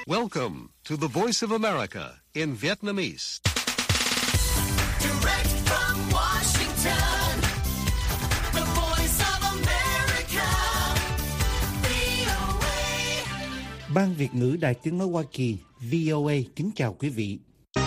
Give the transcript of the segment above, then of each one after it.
Welcome to the Voice of America in Vietnamese. Direct from Washington, the Voice of America, VOA. Ban Việt ngữ Đài Tiếng nói Hoa Kỳ VOA kính chào quý vị.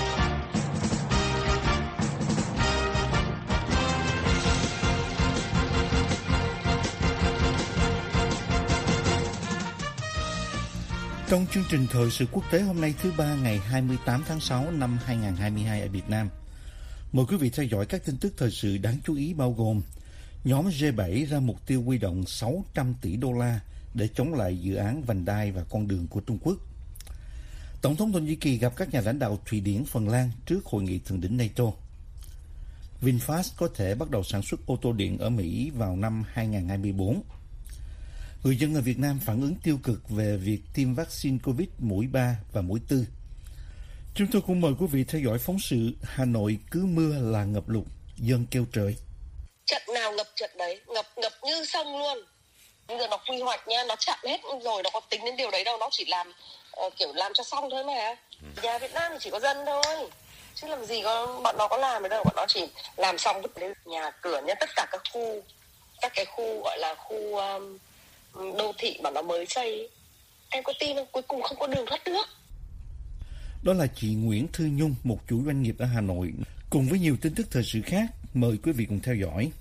Trong chương trình thời sự quốc tế hôm nay thứ Ba ngày 28 tháng 6 năm 2022 ở Việt Nam, mời quý vị theo dõi các tin tức thời sự đáng chú ý bao gồm: nhóm G7 ra mục tiêu huy động 600 tỷ đô la để chống lại dự án vành đai và con đường của Trung Quốc. Tổng thống Thổ Nhĩ Kỳ gặp các nhà lãnh đạo Thụy Điển, Phần Lan trước hội nghị thượng đỉnh NATO. VinFast có thể bắt đầu sản xuất ô tô điện ở Mỹ vào năm 2024. Người dân ở Việt Nam phản ứng tiêu cực về việc tiêm vaccine COVID mũi 3 và mũi 4. Chúng tôi cũng mời quý vị theo dõi phóng sự Hà Nội cứ mưa là ngập lụt, dân kêu trời. Trận nào ngập trận đấy, ngập như sông luôn. Bây giờ nó quy hoạch nha, nó chặn hết rồi, nó có tính đến điều đấy đâu, nó chỉ làm kiểu làm cho xong thôi mà. Nhà Việt Nam thì chỉ có dân thôi, chứ làm gì có bọn nó có làm ở đâu, bọn nó chỉ làm xong cái nhà cửa nha, tất cả các cái khu gọi là khu đô thị mà nó mới xây. Em có tin không? Cuối cùng không có đường thoát nước. Đó là chị Nguyễn Thư Nhung, một chủ doanh nghiệp ở Hà Nội. Cùng với nhiều tin tức thời sự khác, mời quý vị cùng theo dõi.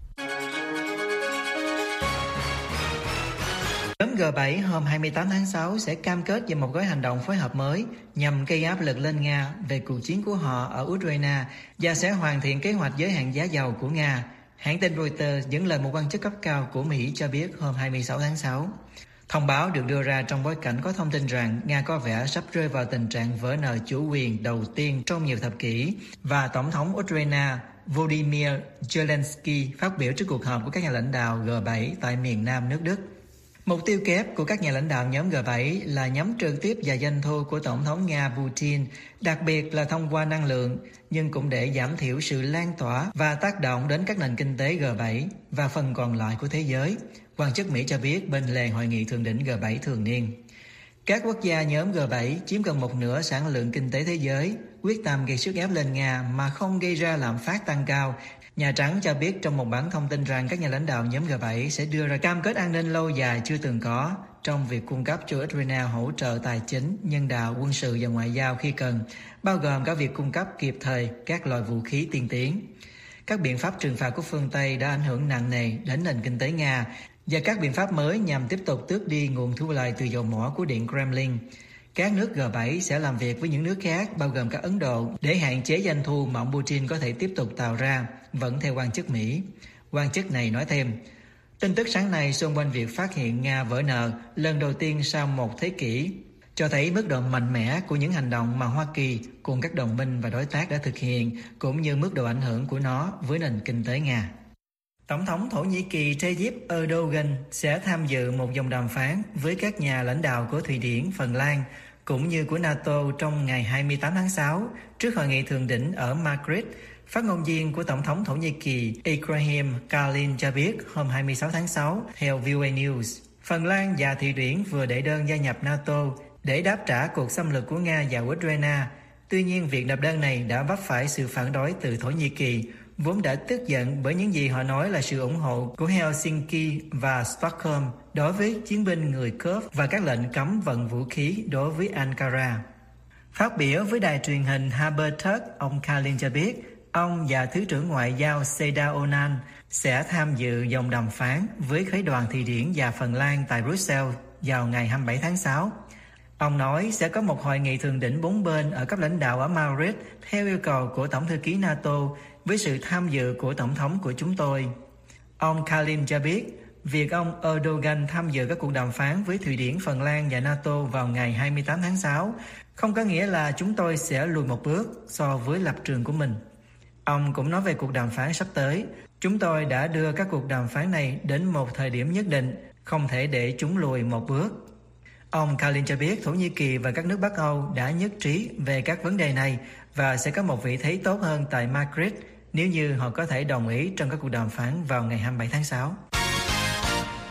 Nhóm G7 hôm 28 tháng 6 sẽ cam kết về một gói hành động phối hợp mới nhằm gây áp lực lên Nga về cuộc chiến của họ ở Ukraine và sẽ hoàn thiện kế hoạch giới hạn giá dầu của Nga. Hãng tin Reuters dẫn lời một quan chức cấp cao của Mỹ cho biết hôm 26 tháng 6. Thông báo được đưa ra trong bối cảnh có thông tin rằng Nga có vẻ sắp rơi vào tình trạng vỡ nợ chủ quyền đầu tiên trong nhiều thập kỷ và Tổng thống Ukraine Volodymyr Zelensky phát biểu trước cuộc họp của các nhà lãnh đạo G7 tại miền Nam nước Đức. Mục tiêu kép của các nhà lãnh đạo nhóm G7 là nhắm trực tiếp vào doanh thu của Tổng thống Nga Putin, đặc biệt là thông qua năng lượng, nhưng cũng để giảm thiểu sự lan tỏa và tác động đến các nền kinh tế G7 và phần còn lại của thế giới, quan chức Mỹ cho biết bên lề hội nghị thượng đỉnh G7 thường niên. Các quốc gia nhóm G7 chiếm gần một nửa sản lượng kinh tế thế giới, quyết tâm gây sức ép lên Nga mà không gây ra lạm phát tăng cao. Nhà Trắng cho biết trong một bản thông tin rằng các nhà lãnh đạo nhóm G7 sẽ đưa ra cam kết an ninh lâu dài chưa từng có trong việc cung cấp cho Ukraine hỗ trợ tài chính, nhân đạo, quân sự và ngoại giao khi cần, bao gồm cả việc cung cấp kịp thời các loại vũ khí tiên tiến. Các biện pháp trừng phạt của phương Tây đã ảnh hưởng nặng nề đến nền kinh tế Nga và các biện pháp mới nhằm tiếp tục tước đi nguồn thu lợi từ dầu mỏ của Điện Kremlin. Các nước G7 sẽ làm việc với những nước khác, bao gồm cả Ấn Độ, để hạn chế doanh thu mà ông Putin có thể tiếp tục tạo ra, vẫn theo quan chức Mỹ. Quan chức này nói thêm, tin tức sáng nay xung quanh việc phát hiện Nga vỡ nợ lần đầu tiên sau một thế kỷ, cho thấy mức độ mạnh mẽ của những hành động mà Hoa Kỳ cùng các đồng minh và đối tác đã thực hiện, cũng như mức độ ảnh hưởng của nó với nền kinh tế Nga. Tổng thống Thổ Nhĩ Kỳ Tayyip Erdogan sẽ tham dự một vòng đàm phán với các nhà lãnh đạo của Thụy Điển, Phần Lan, cũng như của NATO trong ngày 28 tháng 6 trước hội nghị thượng đỉnh ở Madrid. Phát ngôn viên của Tổng thống Thổ Nhĩ Kỳ Ibrahim Kalin cho biết hôm 26 tháng 6 theo VOA News, Phần Lan và Thụy Điển vừa đệ đơn gia nhập NATO để đáp trả cuộc xâm lược của Nga vào Ukraine. Tuy nhiên, việc nộp đơn này đã vấp phải sự phản đối từ Thổ Nhĩ Kỳ, vốn đã tức giận bởi những gì họ nói là sự ủng hộ của Helsinki và Stockholm đối với chiến binh người Kurd và các lệnh cấm vận vũ khí đối với Ankara. Phát biểu với đài truyền hình Haberturk, ông Kalin cho biết ông và Thứ trưởng Ngoại giao Seda Onan sẽ tham dự vòng đàm phán với khối đoàn Thụy Điển và Phần Lan tại Brussels vào ngày 27 tháng 6. Ông nói sẽ có một hội nghị thượng đỉnh 4 bên ở cấp lãnh đạo ở Madrid theo yêu cầu của Tổng thư ký NATO với sự tham dự của Tổng thống của chúng tôi. Ông Kalin cho biết việc ông Erdogan tham dự các cuộc đàm phán với Thụy Điển, Phần Lan và NATO vào ngày 28 tháng 6 không có nghĩa là chúng tôi sẽ lùi một bước so với lập trường của mình. Ông cũng nói về cuộc đàm phán sắp tới. Chúng tôi đã đưa các cuộc đàm phán này đến một thời điểm nhất định, không thể để chúng lùi một bước. Ông Kalin cho biết Thổ Nhĩ Kỳ và các nước Bắc Âu đã nhất trí về các vấn đề này và sẽ có một vị thế tốt hơn tại Madrid nếu như họ có thể đồng ý trong các cuộc đàm phán vào ngày 27 tháng 6.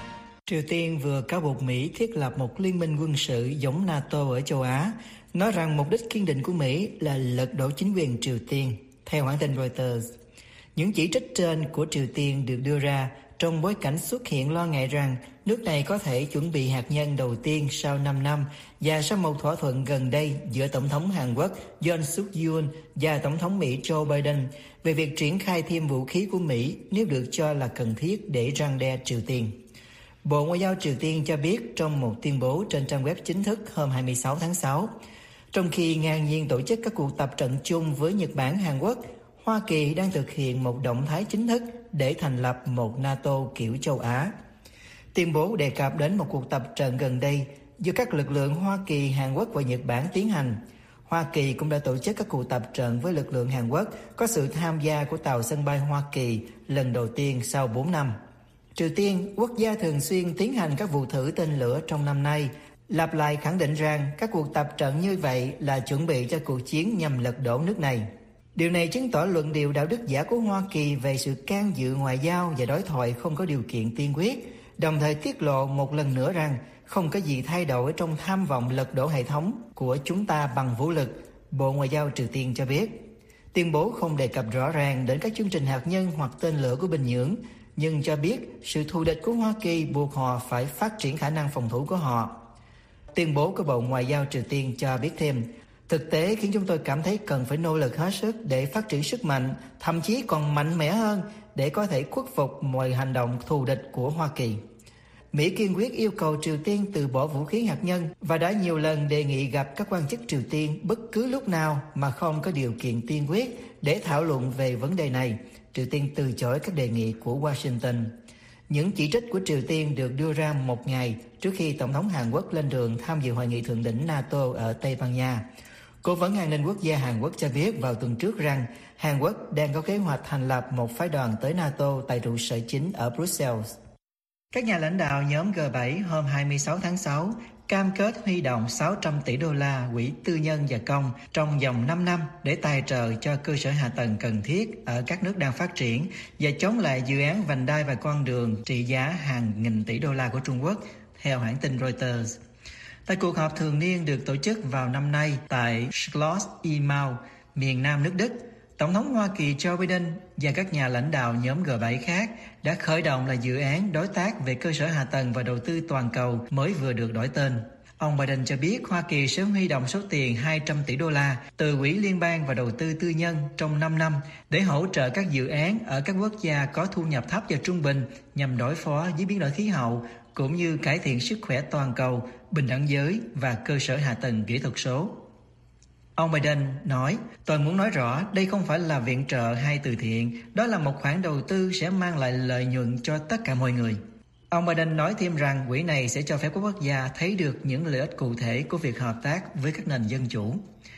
Triều Tiên vừa cáo buộc Mỹ thiết lập một liên minh quân sự giống NATO ở châu Á, nói rằng mục đích kiên định của Mỹ là lật đổ chính quyền Triều Tiên, theo hãng tin Reuters. Những chỉ trích trên của Triều Tiên được đưa ra trong bối cảnh xuất hiện lo ngại rằng nước này có thể chuẩn bị hạt nhân đầu tiên sau 5 năm và sau một thỏa thuận gần đây giữa Tổng thống Hàn Quốc Yoon suk yeol và Tổng thống Mỹ Joe Biden về việc triển khai thêm vũ khí của Mỹ nếu được cho là cần thiết để răn đe Triều Tiên. Bộ Ngoại giao Triều Tiên cho biết trong một tuyên bố trên trang web chính thức hôm 26 tháng 6, trong khi ngang nhiên tổ chức các cuộc tập trận chung với Nhật Bản, Hàn Quốc, Hoa Kỳ đang thực hiện một động thái chính thức để thành lập một NATO kiểu châu Á. Tuyên bố đề cập đến một cuộc tập trận gần đây do các lực lượng Hoa Kỳ, Hàn Quốc và Nhật Bản tiến hành. Hoa Kỳ cũng đã tổ chức các cuộc tập trận với lực lượng Hàn Quốc có sự tham gia của tàu sân bay Hoa Kỳ lần đầu tiên sau 4 năm. Triều Tiên, quốc gia thường xuyên tiến hành các vụ thử tên lửa trong năm nay, lặp lại khẳng định rằng các cuộc tập trận như vậy là chuẩn bị cho cuộc chiến nhằm lật đổ nước này. Điều này chứng tỏ luận điệu đạo đức giả của Hoa Kỳ về sự can dự ngoại giao và đối thoại không có điều kiện tiên quyết, đồng thời tiết lộ một lần nữa rằng không có gì thay đổi trong tham vọng lật đổ hệ thống của chúng ta bằng vũ lực, Bộ Ngoại giao Triều Tiên cho biết. Tuyên bố không đề cập rõ ràng đến các chương trình hạt nhân hoặc tên lửa của Bình Nhưỡng, nhưng cho biết sự thù địch của Hoa Kỳ buộc họ phải phát triển khả năng phòng thủ của họ. Tuyên bố của Bộ Ngoại giao Triều Tiên cho biết thêm, thực tế khiến chúng tôi cảm thấy cần phải nỗ lực hết sức để phát triển sức mạnh, thậm chí còn mạnh mẽ hơn để có thể khuất phục mọi hành động thù địch của Hoa Kỳ. Mỹ kiên quyết yêu cầu Triều Tiên từ bỏ vũ khí hạt nhân và đã nhiều lần đề nghị gặp các quan chức Triều Tiên bất cứ lúc nào mà không có điều kiện tiên quyết để thảo luận về vấn đề này. Triều Tiên từ chối các đề nghị của Washington. Những chỉ trích của Triều Tiên được đưa ra một ngày trước khi Tổng thống Hàn Quốc lên đường tham dự hội nghị thượng đỉnh NATO ở Tây Ban Nha. Cố vấn an ninh quốc gia Hàn Quốc cho biết vào tuần trước rằng Hàn Quốc đang có kế hoạch thành lập một phái đoàn tới NATO tại trụ sở chính ở Brussels. Các nhà lãnh đạo nhóm G7 hôm 26 tháng 6 cam kết huy động 600 tỷ đô la quỹ tư nhân và công trong vòng 5 năm để tài trợ cho cơ sở hạ tầng cần thiết ở các nước đang phát triển và chống lại dự án vành đai và con đường trị giá hàng nghìn tỷ đô la của Trung Quốc, theo hãng tin Reuters. Tại cuộc họp thường niên được tổ chức vào năm nay tại Schloss Imau, miền Nam nước Đức, Tổng thống Hoa Kỳ Joe Biden và các nhà lãnh đạo nhóm G7 khác đã khởi động là dự án đối tác về cơ sở hạ tầng và đầu tư toàn cầu mới vừa được đổi tên. Ông Biden cho biết Hoa Kỳ sẽ huy động số tiền 200 tỷ đô la từ quỹ liên bang và đầu tư tư nhân trong 5 năm để hỗ trợ các dự án ở các quốc gia có thu nhập thấp và trung bình nhằm đối phó với biến đổi khí hậu, cũng như cải thiện sức khỏe toàn cầu, bình đẳng giới và cơ sở hạ tầng kỹ thuật số. Ông Biden nói, tôi muốn nói rõ đây không phải là viện trợ hay từ thiện, đó là một khoản đầu tư sẽ mang lại lợi nhuận cho tất cả mọi người. Ông Biden nói thêm rằng quỹ này sẽ cho phép các quốc gia thấy được những lợi ích cụ thể của việc hợp tác với các nền dân chủ.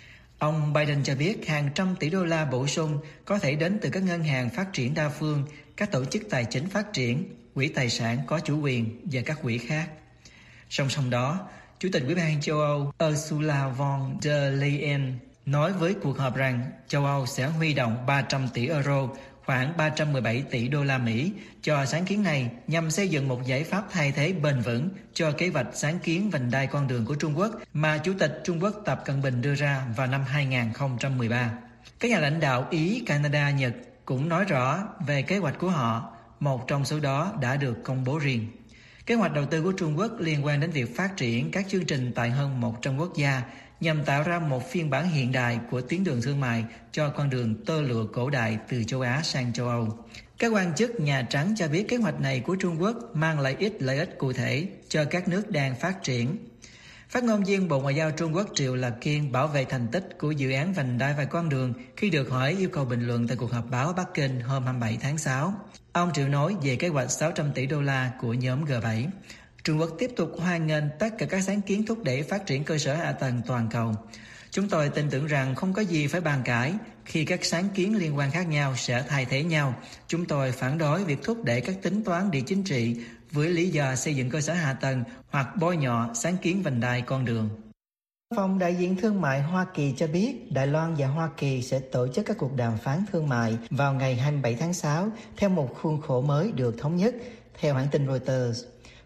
Ông Biden cho biết hàng trăm tỷ đô la bổ sung có thể đến từ các ngân hàng phát triển đa phương, các tổ chức tài chính phát triển, quỹ tài sản có chủ quyền và các quỹ khác. Song song đó, Chủ tịch Ủy ban châu Âu Ursula von der Leyen nói với cuộc họp rằng châu Âu sẽ huy động 300 tỷ euro, khoảng 317 tỷ đô la Mỹ cho sáng kiến này nhằm xây dựng một giải pháp thay thế bền vững cho kế hoạch sáng kiến vành đai con đường của Trung Quốc mà Chủ tịch Trung Quốc Tập Cận Bình đưa ra vào năm 2013. Các nhà lãnh đạo Ý, Canada, Nhật cũng nói rõ về kế hoạch của họ, một trong số đó đã được công bố riêng. Kế hoạch đầu tư của Trung Quốc liên quan đến việc phát triển các chương trình tại hơn 100 quốc gia nhằm tạo ra một phiên bản hiện đại của tuyến đường thương mại cho con đường tơ lụa cổ đại từ châu Á sang châu Âu. Các quan chức Nhà Trắng cho biết kế hoạch này của Trung Quốc mang lại lợi ích cụ thể cho các nước đang phát triển. Phát ngôn viên Bộ Ngoại giao Trung Quốc Triệu Lập Kiên bảo vệ thành tích của dự án vành đai và con đường khi được hỏi yêu cầu bình luận tại cuộc họp báo Bắc Kinh hôm 27 tháng 6. Ông Triệu nói về kế hoạch 600 tỷ đô la của nhóm G7. Trung Quốc tiếp tục hoan nghênh tất cả các sáng kiến thúc đẩy phát triển cơ sở hạ tầng toàn cầu. Chúng tôi tin tưởng rằng không có gì phải bàn cãi khi các sáng kiến liên quan khác nhau sẽ thay thế nhau. Chúng tôi phản đối việc thúc đẩy các tính toán địa chính trị với lý do xây dựng cơ sở hạ tầng hoặc bôi nhọ sáng kiến vành đai con đường. Phòng đại diện thương mại Hoa Kỳ cho biết Đài Loan và Hoa Kỳ sẽ tổ chức các cuộc đàm phán thương mại vào ngày 27 tháng 6 theo một khuôn khổ mới được thống nhất, theo hãng tin Reuters.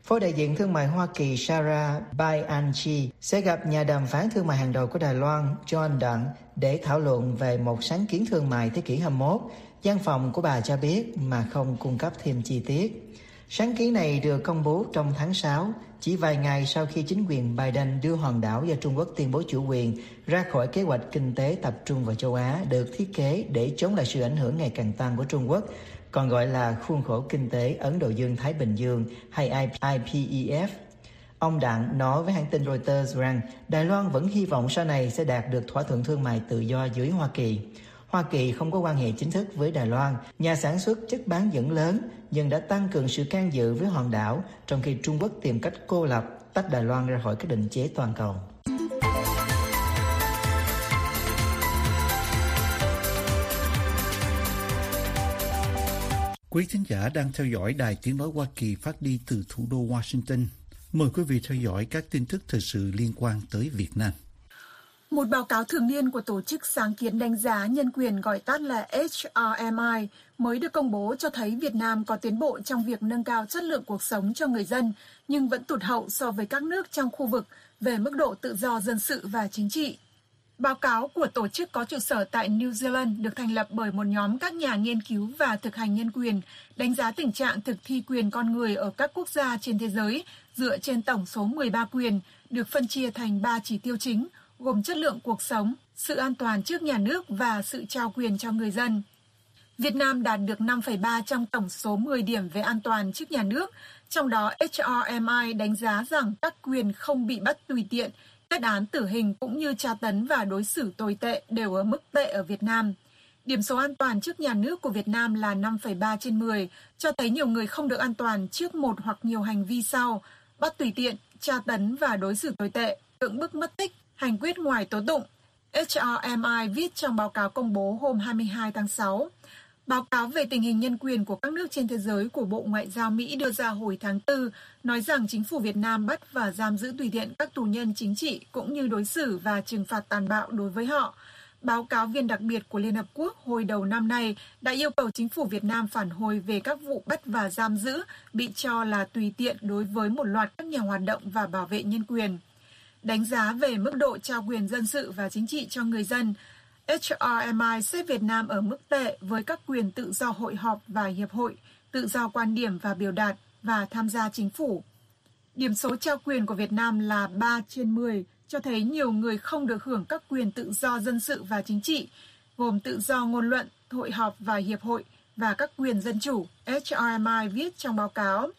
Phó đại diện thương mại Hoa Kỳ Sarah Bayanchi sẽ gặp nhà đàm phán thương mại hàng đầu của Đài Loan John Đặng để thảo luận về một sáng kiến thương mại thế kỷ 21. Văn phòng của bà cho biết mà không cung cấp thêm chi tiết. Sáng kiến này được công bố trong tháng 6, chỉ vài ngày sau khi chính quyền Biden đưa hòn đảo do Trung Quốc tuyên bố chủ quyền ra khỏi kế hoạch kinh tế tập trung vào châu Á được thiết kế để chống lại sự ảnh hưởng ngày càng tăng của Trung Quốc, còn gọi là khuôn khổ kinh tế Ấn Độ Dương-Thái Bình Dương hay IPEF. Ông Đặng nói với hãng tin Reuters rằng Đài Loan vẫn hy vọng sau này sẽ đạt được thỏa thuận thương mại tự do dưới Hoa Kỳ. Hoa Kỳ không có quan hệ chính thức với Đài Loan, nhà sản xuất chất bán dẫn lớn, nhưng đã tăng cường sự can dự với hòn đảo, trong khi Trung Quốc tìm cách cô lập, tách Đài Loan ra khỏi các định chế toàn cầu. Quý thính giả đang theo dõi Đài Tiếng nói Hoa Kỳ phát đi từ thủ đô Washington. Mời quý vị theo dõi các tin tức thời sự liên quan tới Việt Nam. Một báo cáo thường niên của Tổ chức Sáng kiến đánh giá nhân quyền gọi tắt là HRMI mới được công bố cho thấy Việt Nam có tiến bộ trong việc nâng cao chất lượng cuộc sống cho người dân, nhưng vẫn tụt hậu so với các nước trong khu vực về mức độ tự do dân sự và chính trị. Báo cáo của tổ chức có trụ sở tại New Zealand được thành lập bởi một nhóm các nhà nghiên cứu và thực hành nhân quyền, đánh giá tình trạng thực thi quyền con người ở các quốc gia trên thế giới dựa trên tổng số 13 quyền, được phân chia thành 3 chỉ tiêu chính, gồm chất lượng cuộc sống, sự an toàn trước nhà nước và sự trao quyền cho người dân. Việt Nam đạt được 5,3 trong tổng số 10 điểm về an toàn trước nhà nước, trong đó HRMI đánh giá rằng các quyền không bị bắt tùy tiện, kết án tử hình cũng như tra tấn và đối xử tồi tệ đều ở mức tệ ở Việt Nam. Điểm số an toàn trước nhà nước của Việt Nam là 5,3 trên 10, cho thấy nhiều người không được an toàn trước một hoặc nhiều hành vi sau: bắt tùy tiện, tra tấn và đối xử tồi tệ, cưỡng bức mất tích, hành quyết ngoài tố tụng. HRMI viết trong báo cáo công bố hôm 22 tháng 6. Báo cáo về tình hình nhân quyền của các nước trên thế giới của Bộ Ngoại giao Mỹ đưa ra hồi tháng 4 nói rằng chính phủ Việt Nam bắt và giam giữ tùy tiện các tù nhân chính trị cũng như đối xử và trừng phạt tàn bạo đối với họ. Báo cáo viên đặc biệt của Liên Hợp Quốc hồi đầu năm nay đã yêu cầu chính phủ Việt Nam phản hồi về các vụ bắt và giam giữ bị cho là tùy tiện đối với một loạt các nhà hoạt động và bảo vệ nhân quyền. Đánh giá về mức độ trao quyền dân sự và chính trị cho người dân, HRMI xếp Việt Nam ở mức tệ với các quyền tự do hội họp và hiệp hội, tự do quan điểm và biểu đạt và tham gia chính phủ. Điểm số trao quyền của Việt Nam là 3 trên 10, cho thấy nhiều người không được hưởng các quyền tự do dân sự và chính trị, gồm tự do ngôn luận, hội họp và hiệp hội và các quyền dân chủ, HRMI viết trong báo cáo.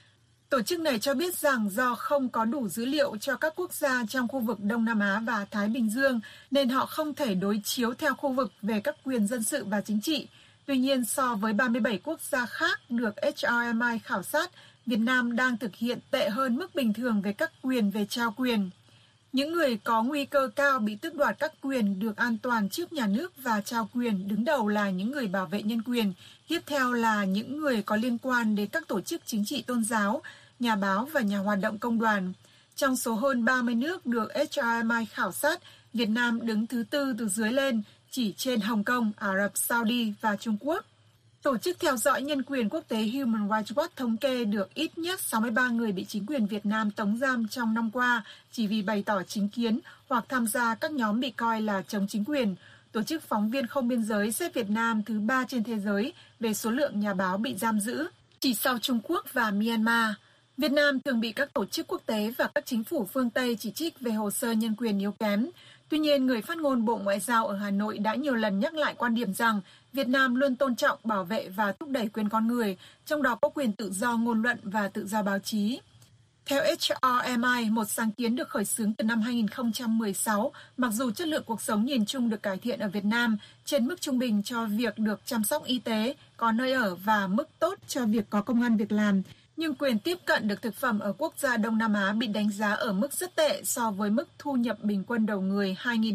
Tổ chức này cho biết rằng do không có đủ dữ liệu cho các quốc gia trong khu vực Đông Nam Á và Thái Bình Dương, nên họ không thể đối chiếu theo khu vực về các quyền dân sự và chính trị. Tuy nhiên, so với 37 quốc gia khác được HRMI khảo sát, Việt Nam đang thực hiện tệ hơn mức bình thường về các quyền về trao quyền. Những người có nguy cơ cao bị tước đoạt các quyền được an toàn trước nhà nước và trao quyền đứng đầu là những người bảo vệ nhân quyền, tiếp theo là những người có liên quan đến các tổ chức chính trị tôn giáo, nhà báo và nhà hoạt động công đoàn. Trong số hơn 30 nước được HRMI khảo sát, Việt Nam đứng thứ 4 từ dưới lên, chỉ trên Hồng Kông, Ả Rập Saudi và Trung Quốc. Tổ chức theo dõi nhân quyền quốc tế Human Rights Watch thống kê được ít nhất 63 người bị chính quyền Việt Nam tống giam trong năm qua chỉ vì bày tỏ chính kiến hoặc tham gia các nhóm bị coi là chống chính quyền. Tổ chức Phóng viên Không Biên giới xếp Việt Nam thứ 3 trên thế giới về số lượng nhà báo bị giam giữ, chỉ sau Trung Quốc và Myanmar. Việt Nam thường bị các tổ chức quốc tế và các chính phủ phương Tây chỉ trích về hồ sơ nhân quyền yếu kém. Tuy nhiên, người phát ngôn Bộ Ngoại giao ở Hà Nội đã nhiều lần nhắc lại quan điểm rằng Việt Nam luôn tôn trọng, bảo vệ và thúc đẩy quyền con người, trong đó có quyền tự do ngôn luận và tự do báo chí. Theo HRMI, một sáng kiến được khởi xướng từ năm 2016, mặc dù chất lượng cuộc sống nhìn chung được cải thiện ở Việt Nam trên mức trung bình cho việc được chăm sóc y tế, có nơi ở và mức tốt cho việc có công ăn việc làm, nhưng quyền tiếp cận được thực phẩm ở quốc gia Đông Nam Á bị đánh giá ở mức rất tệ so với mức thu nhập bình quân đầu người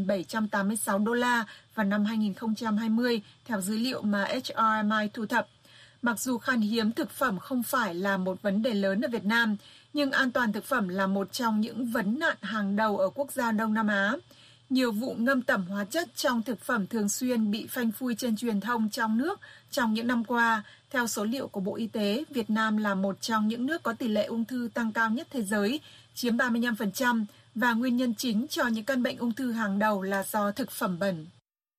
2.786 đô la vào năm 2020, theo dữ liệu mà HRMI thu thập. Mặc dù khan hiếm thực phẩm không phải là một vấn đề lớn ở Việt Nam, nhưng an toàn thực phẩm là một trong những vấn nạn hàng đầu ở quốc gia Đông Nam Á. Nhiều vụ ngâm tẩm hóa chất trong thực phẩm thường xuyên bị phanh phui trên truyền thông trong nước trong những năm qua. Theo số liệu của Bộ Y tế, Việt Nam là một trong những nước có tỷ lệ ung thư tăng cao nhất thế giới, chiếm 35%, và nguyên nhân chính cho những căn bệnh ung thư hàng đầu là do thực phẩm bẩn.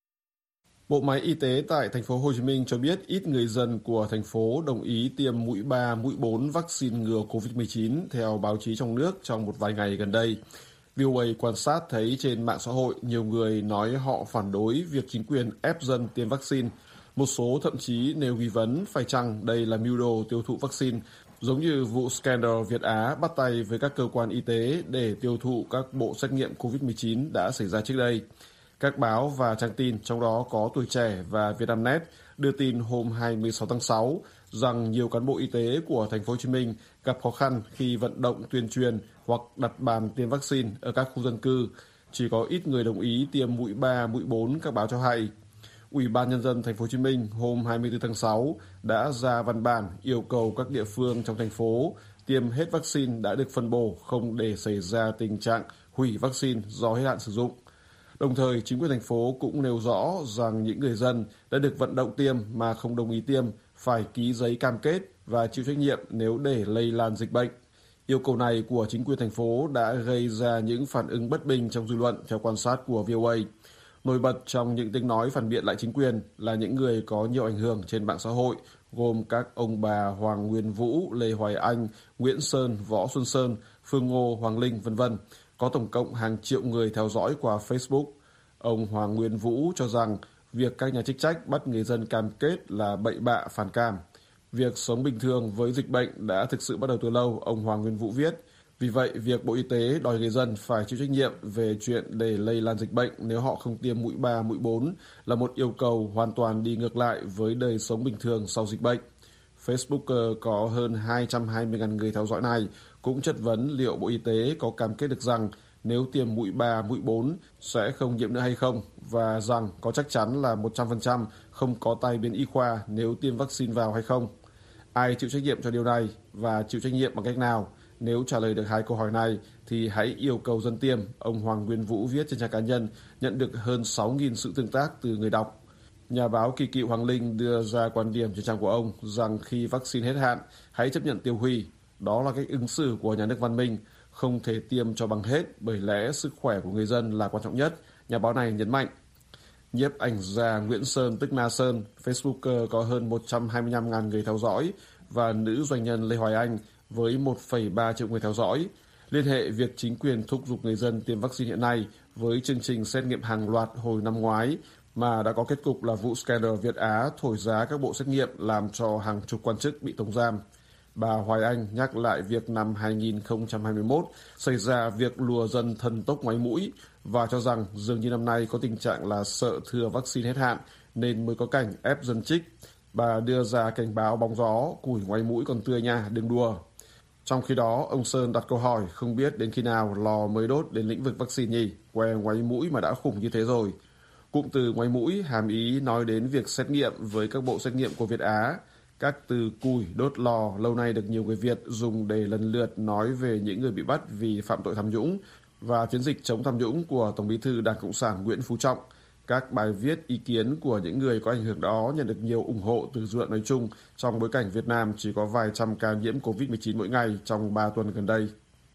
Bộ máy y tế tại thành phố Hồ Chí Minh cho biết ít người dân của thành phố đồng ý tiêm mũi 3, mũi 4 vaccine ngừa COVID-19 theo báo chí trong nước trong một vài ngày gần đây. VOA quan sát thấy trên mạng xã hội nhiều người nói họ phản đối việc chính quyền ép dân tiêm vaccine. Một số thậm chí nêu nghi vấn phải chăng đây là mưu đồ tiêu thụ vaccine, giống như vụ scandal Việt Á bắt tay với các cơ quan y tế để tiêu thụ các bộ xét nghiệm COVID-19 đã xảy ra trước đây. Các báo và trang tin, trong đó có Tuổi Trẻ và Vietnamnet, đưa tin hôm 26 tháng 6 rằng nhiều cán bộ y tế của thành phố Hồ Chí Minh gặp khó khăn khi vận động tuyên truyền hoặc đặt bàn tiêm vaccine ở các khu dân cư. Chỉ có ít người đồng ý tiêm mũi 3, mũi 4, các báo cho hay. Ủy ban Nhân dân thành phố Hồ Chí Minh hôm 24 tháng 6 đã ra văn bản yêu cầu các địa phương trong thành phố tiêm hết vaccine đã được phân bổ, không để xảy ra tình trạng hủy vaccine do hết hạn sử dụng. Đồng thời, chính quyền thành phố cũng nêu rõ rằng những người dân đã được vận động tiêm mà không đồng ý tiêm phải ký giấy cam kết và chịu trách nhiệm nếu để lây lan dịch bệnh. Yêu cầu này của chính quyền thành phố đã gây ra những phản ứng bất bình trong dư luận theo quan sát của VOA. Nổi bật trong những tiếng nói phản biện lại chính quyền là những người có nhiều ảnh hưởng trên mạng xã hội, gồm các ông bà Hoàng Nguyên Vũ, Lê Hoài Anh, Nguyễn Sơn, Võ Xuân Sơn, Phương Ngô, Hoàng Linh, v.v. Có tổng cộng hàng triệu người theo dõi qua Facebook. Ông Hoàng Nguyên Vũ cho rằng việc các nhà chức trách bắt người dân cam kết là bậy bạ, phản cảm. Việc sống bình thường với dịch bệnh đã thực sự bắt đầu từ lâu, ông Hoàng Nguyên Vũ viết. Vì vậy, việc Bộ Y tế đòi người dân phải chịu trách nhiệm về chuyện để lây lan dịch bệnh nếu họ không tiêm mũi 3, mũi 4 là một yêu cầu hoàn toàn đi ngược lại với đời sống bình thường sau dịch bệnh. Facebooker có hơn 220.000 người theo dõi này cũng chất vấn liệu Bộ Y tế có cam kết được rằng nếu tiêm mũi 3, mũi 4 sẽ không nhiễm nữa hay không, và rằng có chắc chắn là 100% không có tai biến y khoa nếu tiêm vaccine vào hay không. Ai chịu trách nhiệm cho điều này và chịu trách nhiệm bằng cách nào? Nếu trả lời được hai câu hỏi này thì hãy yêu cầu dân tiêm, ông Hoàng Nguyên Vũ viết trên trang cá nhân, nhận được hơn 6.000 sự tương tác từ người đọc. Nhà báo kỳ cựu Hoàng Linh đưa ra quan điểm trên trang của ông rằng khi vaccine hết hạn, hãy chấp nhận tiêu hủy. Đó là cách ứng xử của nhà nước văn minh, không thể tiêm cho bằng hết bởi lẽ sức khỏe của người dân là quan trọng nhất, nhà báo này nhấn mạnh. Nhiếp ảnh gia Nguyễn Sơn tức Na Sơn, Facebooker có hơn 125.000 người theo dõi, và nữ doanh nhân Lê Hoài Anh với 1,3 triệu người theo dõi. Liên hệ việc chính quyền thúc giục người dân tiêm vaccine hiện nay với chương trình xét nghiệm hàng loạt hồi năm ngoái mà đã có kết cục là vụ scandal Việt Á thổi giá các bộ xét nghiệm làm cho hàng chục quan chức bị tống giam. Bà Hoài Anh nhắc lại việc năm 2021 xảy ra việc lùa dân thần tốc ngoáy mũi và cho rằng dường như năm nay có tình trạng là sợ thừa vaccine hết hạn nên mới có cảnh ép dân chích. Bà đưa ra cảnh báo bóng gió, củi ngoáy mũi còn tươi nha, đừng đùa. Trong khi đó, ông Sơn đặt câu hỏi không biết đến khi nào lò mới đốt đến lĩnh vực vaccine nhỉ, que ngoáy mũi mà đã khủng như thế rồi. Cụm từ ngoáy mũi hàm ý nói đến việc xét nghiệm với các bộ xét nghiệm của Việt Á. Các từ củi, đốt lò lâu nay được nhiều người Việt dùng để lần lượt nói về những người bị bắt vì phạm tội tham nhũng và chiến dịch chống tham nhũng của Tổng Bí thư Đảng Cộng sản Nguyễn Phú Trọng. Các bài viết ý kiến của những người có ảnh hưởng đó nhận được nhiều ủng hộ từ dư luận nói chung trong bối cảnh Việt Nam chỉ có vài trăm ca nhiễm COVID-19 mỗi ngày trong 3 tuần gần đây.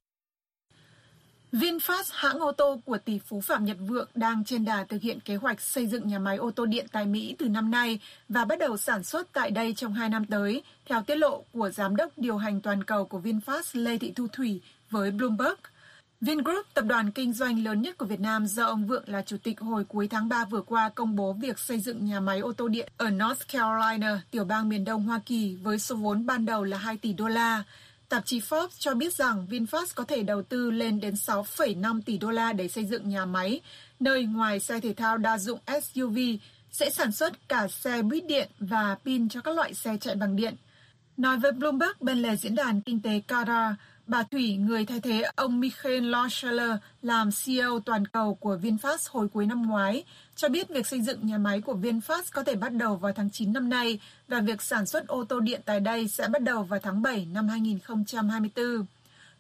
VinFast, hãng ô tô của tỷ phú Phạm Nhật Vượng, đang trên đà thực hiện kế hoạch xây dựng nhà máy ô tô điện tại Mỹ từ năm nay và bắt đầu sản xuất tại đây trong 2 năm tới, theo tiết lộ của Giám đốc điều hành toàn cầu của VinFast Lê Thị Thu Thủy với Bloomberg. Vingroup, tập đoàn kinh doanh lớn nhất của Việt Nam do ông Vượng là chủ tịch, hồi cuối tháng 3 vừa qua công bố việc xây dựng nhà máy ô tô điện ở North Carolina, tiểu bang miền đông Hoa Kỳ, với số vốn ban đầu là 2 tỷ đô la. Tạp chí Forbes cho biết rằng VinFast có thể đầu tư lên đến 6,5 tỷ đô la để xây dựng nhà máy, nơi ngoài xe thể thao đa dụng SUV, sẽ sản xuất cả xe buýt điện và pin cho các loại xe chạy bằng điện. Nói với Bloomberg bên lề diễn đàn kinh tế Qatar, bà Thủy, người thay thế ông Michael Lohscheller làm CEO toàn cầu của VinFast hồi cuối năm ngoái, cho biết việc xây dựng nhà máy của VinFast có thể bắt đầu vào tháng 9 năm nay và việc sản xuất ô tô điện tại đây sẽ bắt đầu vào tháng 7 năm 2024.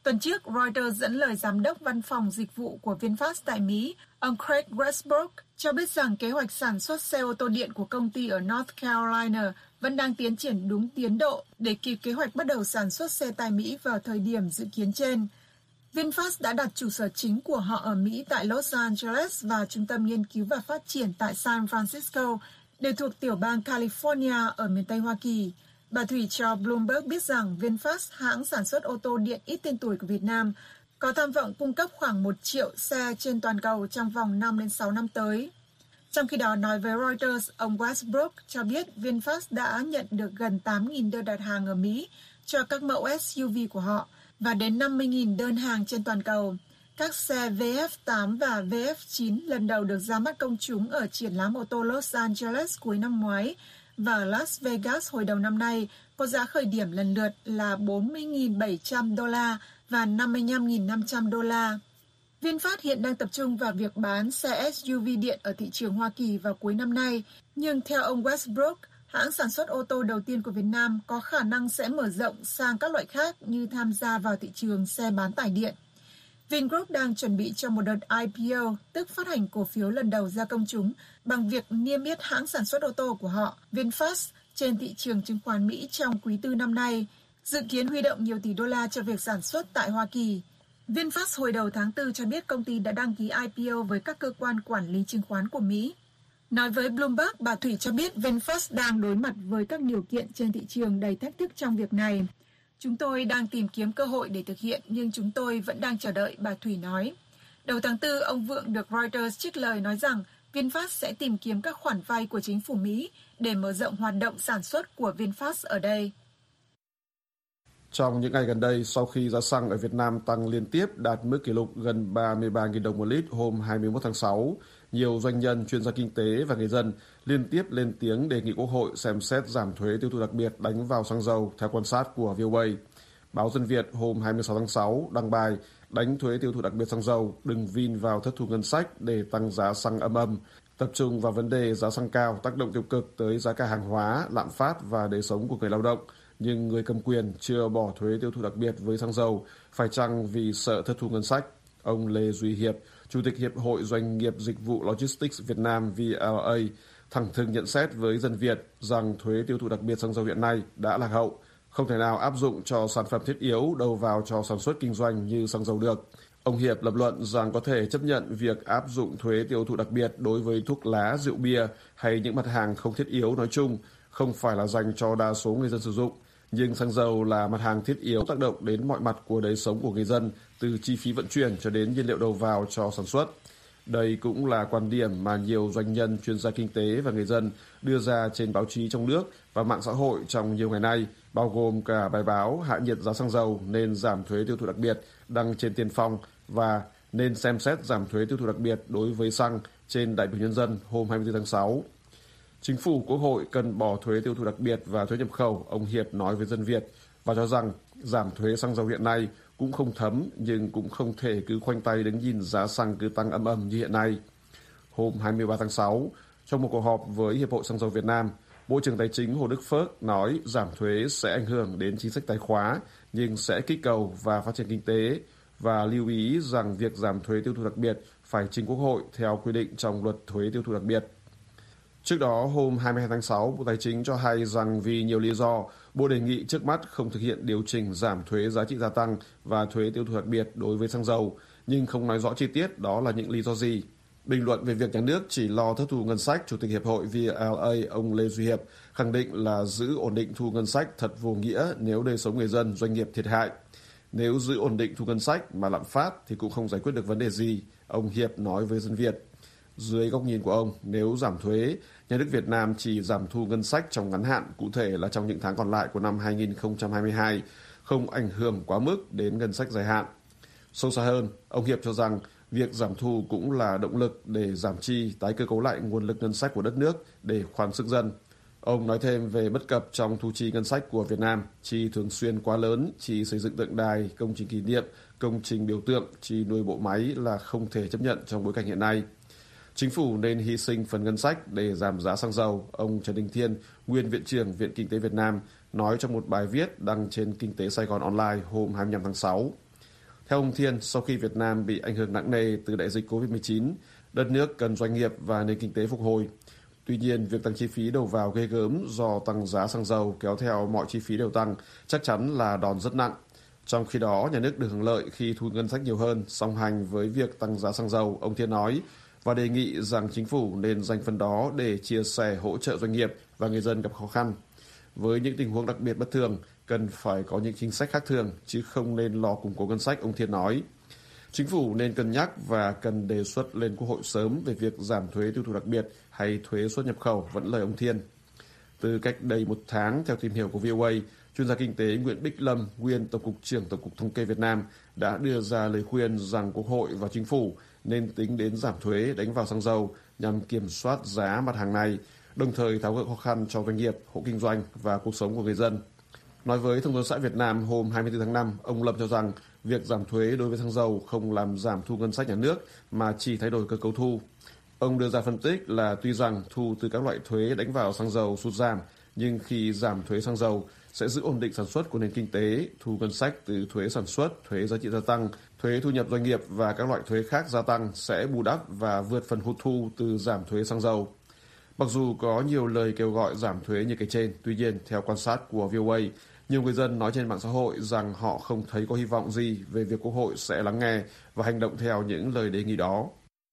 Tuần trước, Reuters dẫn lời giám đốc văn phòng dịch vụ của VinFast tại Mỹ, ông Craig Westbrook, cho biết rằng kế hoạch sản xuất xe ô tô điện của công ty ở North Carolina vẫn đang tiến triển đúng tiến độ để kịp kế hoạch bắt đầu sản xuất xe tại Mỹ vào thời điểm dự kiến trên. VinFast đã đặt trụ sở chính của họ ở Mỹ tại Los Angeles và trung tâm nghiên cứu và phát triển tại San Francisco, đều thuộc tiểu bang California ở miền Tây Hoa Kỳ. Bà Thủy cho Bloomberg biết rằng VinFast, hãng sản xuất ô tô điện ít tên tuổi của Việt Nam, có tham vọng cung cấp khoảng 1 triệu xe trên toàn cầu trong vòng 5 đến 6 năm tới. Trong khi đó, nói với Reuters, ông Westbrook cho biết VinFast đã nhận được gần 8.000 đơn đặt hàng ở Mỹ cho các mẫu SUV của họ và đến 50.000 đơn hàng trên toàn cầu. Các xe VF8 và VF9 lần đầu được ra mắt công chúng ở triển lãm ô tô Los Angeles cuối năm ngoái và Las Vegas hồi đầu năm nay có giá khởi điểm lần lượt là $40.700 và $55.500. VinFast hiện đang tập trung vào việc bán xe SUV điện ở thị trường Hoa Kỳ vào cuối năm nay, nhưng theo ông Westbrook, hãng sản xuất ô tô đầu tiên của Việt Nam có khả năng sẽ mở rộng sang các loại khác như tham gia vào thị trường xe bán tải điện. Vingroup đang chuẩn bị cho một đợt IPO, tức phát hành cổ phiếu lần đầu ra công chúng, bằng việc niêm yết hãng sản xuất ô tô của họ, VinFast, trên thị trường chứng khoán Mỹ trong quý tư năm nay, dự kiến huy động nhiều tỷ đô la cho việc sản xuất tại Hoa Kỳ. VinFast hồi đầu tháng 4 cho biết công ty đã đăng ký IPO với các cơ quan quản lý chứng khoán của Mỹ. Nói với Bloomberg, bà Thủy cho biết VinFast đang đối mặt với các điều kiện trên thị trường đầy thách thức trong việc này. Chúng tôi đang tìm kiếm cơ hội để thực hiện, nhưng chúng tôi vẫn đang chờ đợi, bà Thủy nói. Đầu tháng 4, ông Vượng được Reuters trích lời nói rằng VinFast sẽ tìm kiếm các khoản vay của chính phủ Mỹ để mở rộng hoạt động sản xuất của VinFast ở đây. Trong những ngày gần đây, sau khi giá xăng ở Việt Nam tăng liên tiếp đạt mức kỷ lục gần 33.000 đồng một lít hôm 21 tháng 6, nhiều doanh nhân, chuyên gia kinh tế và người dân liên tiếp lên tiếng đề nghị Quốc hội xem xét giảm thuế tiêu thụ đặc biệt đánh vào xăng dầu theo quan sát của VOA. Báo Dân Việt hôm 26 tháng 6 đăng bài đánh thuế tiêu thụ đặc biệt xăng dầu, đừng vin vào thất thu ngân sách để tăng giá xăng âm, tập trung vào vấn đề giá xăng cao tác động tiêu cực tới giá cả hàng hóa, lạm phát và đời sống của người lao động. Nhưng người cầm quyền chưa bỏ thuế tiêu thụ đặc biệt với xăng dầu, phải chăng vì sợ thất thu ngân sách? Ông Lê Duy Hiệp, Chủ tịch Hiệp hội Doanh nghiệp Dịch vụ Logistics Việt Nam VLA, thẳng thừng nhận xét với Dân Việt rằng thuế tiêu thụ đặc biệt xăng dầu hiện nay đã lạc hậu, không thể nào áp dụng cho sản phẩm thiết yếu đầu vào cho sản xuất kinh doanh như xăng dầu được. Ông Hiệp lập luận rằng có thể chấp nhận việc áp dụng thuế tiêu thụ đặc biệt đối với thuốc lá, rượu bia hay những mặt hàng không thiết yếu nói chung, không phải là dành cho đa số người dân sử dụng. Nhưng xăng dầu là mặt hàng thiết yếu tác động đến mọi mặt của đời sống của người dân, từ chi phí vận chuyển cho đến nhiên liệu đầu vào cho sản xuất. Đây cũng là quan điểm mà nhiều doanh nhân, chuyên gia kinh tế và người dân đưa ra trên báo chí trong nước và mạng xã hội trong nhiều ngày nay, bao gồm cả bài báo hạ nhiệt giá xăng dầu nên giảm thuế tiêu thụ đặc biệt đăng trên Tiền Phong và nên xem xét giảm thuế tiêu thụ đặc biệt đối với xăng trên Đại biểu Nhân dân hôm 24 tháng 6. Chính phủ, Quốc hội cần bỏ thuế tiêu thụ đặc biệt và thuế nhập khẩu, ông Hiệp nói với Dân Việt, và cho rằng giảm thuế xăng dầu hiện nay cũng không thấm nhưng cũng không thể cứ khoanh tay đứng nhìn giá xăng cứ tăng âm như hiện nay. Hôm 23 tháng 6, trong một cuộc họp với Hiệp hội Xăng dầu Việt Nam, Bộ trưởng Tài chính Hồ Đức Phước nói giảm thuế sẽ ảnh hưởng đến chính sách tài khóa nhưng sẽ kích cầu và phát triển kinh tế, và lưu ý rằng việc giảm thuế tiêu thụ đặc biệt phải trình Quốc hội theo quy định trong luật thuế tiêu thụ đặc biệt. Trước đó, hôm 22 tháng 6, Bộ Tài chính cho hay rằng vì nhiều lý do, Bộ đề nghị trước mắt không thực hiện điều chỉnh giảm thuế giá trị gia tăng và thuế tiêu thụ đặc biệt đối với xăng dầu, nhưng không nói rõ chi tiết đó là những lý do gì. Bình luận về việc nhà nước chỉ lo thất thu ngân sách, Chủ tịch Hiệp hội VLA ông Lê Duy Hiệp khẳng định là giữ ổn định thu ngân sách thật vô nghĩa nếu đời sống người dân, doanh nghiệp thiệt hại. Nếu giữ ổn định thu ngân sách mà lạm phát thì cũng không giải quyết được vấn đề gì, ông Hiệp nói với Dân Việt. Dưới góc nhìn của ông, nếu giảm thuế, nhà nước Việt Nam chỉ giảm thu ngân sách trong ngắn hạn, cụ thể là trong những tháng còn lại của năm 2022, không ảnh hưởng quá mức đến ngân sách dài hạn. Sâu xa hơn, ông Hiệp cho rằng việc giảm thu cũng là động lực để giảm chi, tái cơ cấu lại nguồn lực ngân sách của đất nước để khoán sức dân. Ông nói thêm về bất cập trong thu chi ngân sách của Việt Nam, chi thường xuyên quá lớn, chi xây dựng tượng đài, công trình kỷ niệm, công trình biểu tượng, chi nuôi bộ máy là không thể chấp nhận trong bối cảnh hiện nay. Chính phủ nên hy sinh phần ngân sách để giảm giá xăng dầu, ông Trần Đình Thiên, nguyên Viện trưởng Viện Kinh tế Việt Nam, nói trong một bài viết đăng trên Kinh tế Sài Gòn Online hôm 25 tháng 6. Theo ông Thiên, sau khi Việt Nam bị ảnh hưởng nặng nề từ đại dịch Covid-19, đất nước cần doanh nghiệp và nền kinh tế phục hồi. Tuy nhiên, việc tăng chi phí đầu vào ghê gớm do tăng giá xăng dầu kéo theo mọi chi phí đều tăng chắc chắn là đòn rất nặng. Trong khi đó, nhà nước được hưởng lợi khi thu ngân sách nhiều hơn, song hành với việc tăng giá xăng dầu, ông Thiên nói, và đề nghị rằng chính phủ nên dành phần đó để chia sẻ hỗ trợ doanh nghiệp và người dân gặp khó khăn. Với những tình huống đặc biệt bất thường, cần phải có những chính sách khác thường, chứ không nên lo củng cố ngân sách, ông Thiên nói. Chính phủ nên cân nhắc và cần đề xuất lên Quốc hội sớm về việc giảm thuế tiêu thụ đặc biệt hay thuế xuất nhập khẩu, vẫn lời ông Thiên. Từ cách đây 1 tháng, theo tìm hiểu của VOA, chuyên gia kinh tế Nguyễn Bích Lâm, nguyên Tổng cục trưởng Tổng cục Thống kê Việt Nam, đã đưa ra lời khuyên rằng Quốc hội và Chính phủ nên tính đến giảm thuế đánh vào xăng dầu nhằm kiểm soát giá mặt hàng này, đồng thời tháo gỡ khó khăn cho doanh nghiệp, hộ kinh doanh và cuộc sống của người dân. Nói với Thông tấn xã Việt Nam hôm 24 tháng 5, ông Lâm cho rằng việc giảm thuế đối với xăng dầu không làm giảm thu ngân sách nhà nước mà chỉ thay đổi cơ cấu thu. Ông đưa ra phân tích là tuy rằng thu từ các loại thuế đánh vào xăng dầu sụt giảm, nhưng khi giảm thuế xăng dầu sẽ giữ ổn định sản xuất của nền kinh tế, thu ngân sách từ thuế sản xuất, thuế giá trị gia tăng, thuế thu nhập doanh nghiệp và các loại thuế khác gia tăng sẽ bù đắp và vượt phần hụt thu từ giảm thuế xăng dầu. Mặc dù có nhiều lời kêu gọi giảm thuế như cái trên, tuy nhiên, theo quan sát của VOA, nhiều người dân nói trên mạng xã hội rằng họ không thấy có hy vọng gì về việc Quốc hội sẽ lắng nghe và hành động theo những lời đề nghị đó.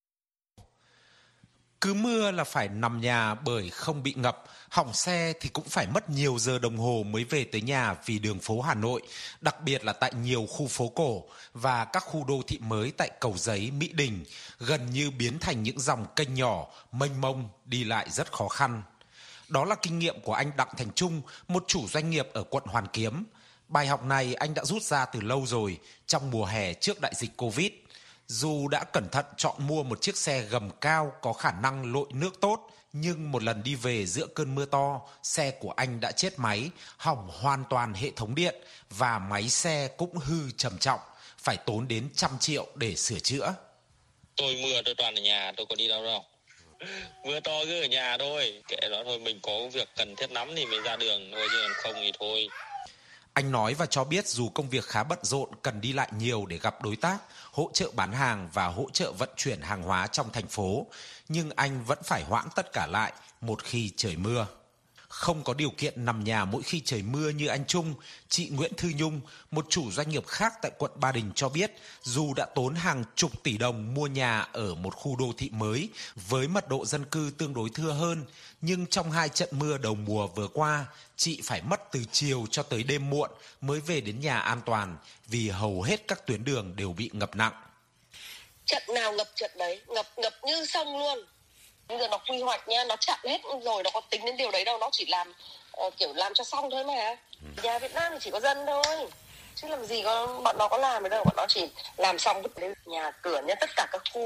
Cứ mưa là phải nằm nhà bởi không bị ngập, hỏng xe thì cũng phải mất nhiều giờ đồng hồ mới về tới nhà vì đường phố Hà Nội, đặc biệt là tại nhiều khu phố cổ và các khu đô thị mới tại Cầu Giấy, Mỹ Đình, gần như biến thành những dòng kênh nhỏ, mênh mông, đi lại rất khó khăn. Đó là kinh nghiệm của anh Đặng Thành Trung, một chủ doanh nghiệp ở quận Hoàn Kiếm. Bài học này anh đã rút ra từ lâu rồi, trong mùa hè trước đại dịch Covid. Dù đã cẩn thận chọn mua một chiếc xe gầm cao có khả năng lội nước tốt, nhưng một lần đi về giữa cơn mưa to, xe của anh đã chết máy, hỏng hoàn toàn hệ thống điện và máy xe cũng hư trầm trọng, phải tốn đến 100 triệu để sửa chữa. Tôi mưa tôi toàn ở nhà, tôi có đi đâu đâu. Mưa to cứ ở nhà thôi, kệ đó thôi, mình có việc cần thiết lắm thì mới ra đường thôi, chứ còn không thì thôi. Anh nói và cho biết dù công việc khá bận rộn, cần đi lại nhiều để gặp đối tác, hỗ trợ bán hàng và hỗ trợ vận chuyển hàng hóa trong thành phố, nhưng anh vẫn phải hoãn tất cả lại một khi trời mưa. Không có điều kiện nằm nhà mỗi khi trời mưa như anh Trung, chị Nguyễn Thư Nhung, một chủ doanh nghiệp khác tại quận Ba Đình cho biết, dù đã tốn hàng chục tỷ đồng mua nhà ở một khu đô thị mới với mật độ dân cư tương đối thưa hơn, nhưng trong 2 trận mưa đầu mùa vừa qua, chị phải mất từ chiều cho tới đêm muộn mới về đến nhà an toàn vì hầu hết các tuyến đường đều bị ngập nặng. Trận nào ngập trận đấy, ngập như sông luôn. Bây giờ nó quy hoạch nha, nó chặn hết rồi, nó có tính đến điều đấy đâu, nó chỉ làm kiểu làm cho xong thôi mà. Nhà Việt Nam thì chỉ có dân thôi, chứ làm gì có bọn nó có làm ở đâu, bọn nó chỉ làm xong đến nhà cửa nhá, tất cả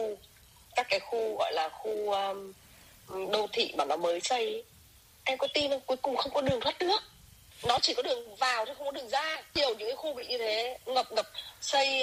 các cái khu gọi là khu đô thị mà nó mới xây, em có tin không, cuối cùng không có đường thoát nước, nó chỉ có đường vào chứ không có đường ra. Nhiều những cái khu bị như thế, ngập xây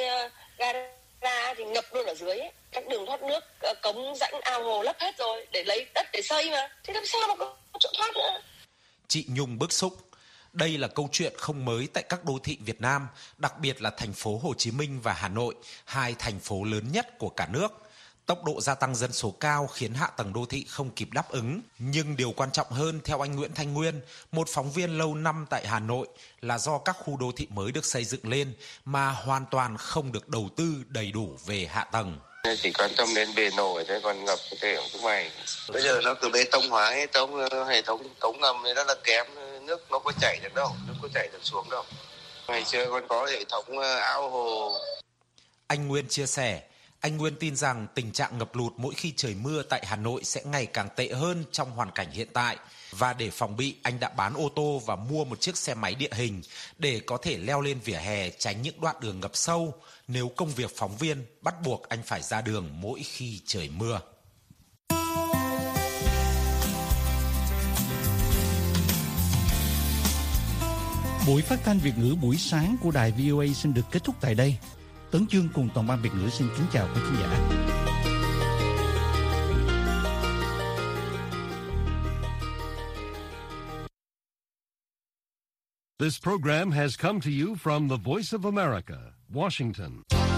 gara thì ngập luôn ở dưới ấy. Các đường thoát nước, cống rãnh ao hồ lấp hết rồi để lấy đất để xây mà, thì làm sao mà có chỗ thoát nữa. Chị Nhung bức xúc. Đây là câu chuyện không mới tại các đô thị Việt Nam, đặc biệt là thành phố Hồ Chí Minh và Hà Nội, 2 thành phố lớn nhất của cả nước. Tốc độ gia tăng dân số cao khiến hạ tầng đô thị không kịp đáp ứng. Nhưng điều quan trọng hơn, theo anh Nguyễn Thanh Nguyên, một phóng viên lâu năm tại Hà Nội, là do các khu đô thị mới được xây dựng lên mà hoàn toàn không được đầu tư đầy đủ về hạ tầng. Chỉ quan tâm đến bề nổi thôi, còn ngập có thể cũng mày. Bây giờ nó cứ bê tông hóa hệ thống cống ngầm thì rất là kém, nước nó có chảy được đâu, nước có chảy được xuống đâu. Ngày xưa còn có hệ thống ao hồ. Anh Nguyên chia sẻ, anh Nguyên tin rằng tình trạng ngập lụt mỗi khi trời mưa tại Hà Nội sẽ ngày càng tệ hơn trong hoàn cảnh hiện tại. Và để phòng bị, anh đã bán ô tô và mua một chiếc xe máy địa hình để có thể leo lên vỉa hè tránh những đoạn đường ngập sâu nếu công việc phóng viên bắt buộc anh phải ra đường mỗi khi trời mưa. Buổi phát thanh Việt ngữ buổi sáng của đài VOA xin được kết thúc tại đây. Tấn Chương cùng toàn ban Việt ngữ xin kính chào quý khán giả. This program has come to you from the Voice of America, Washington.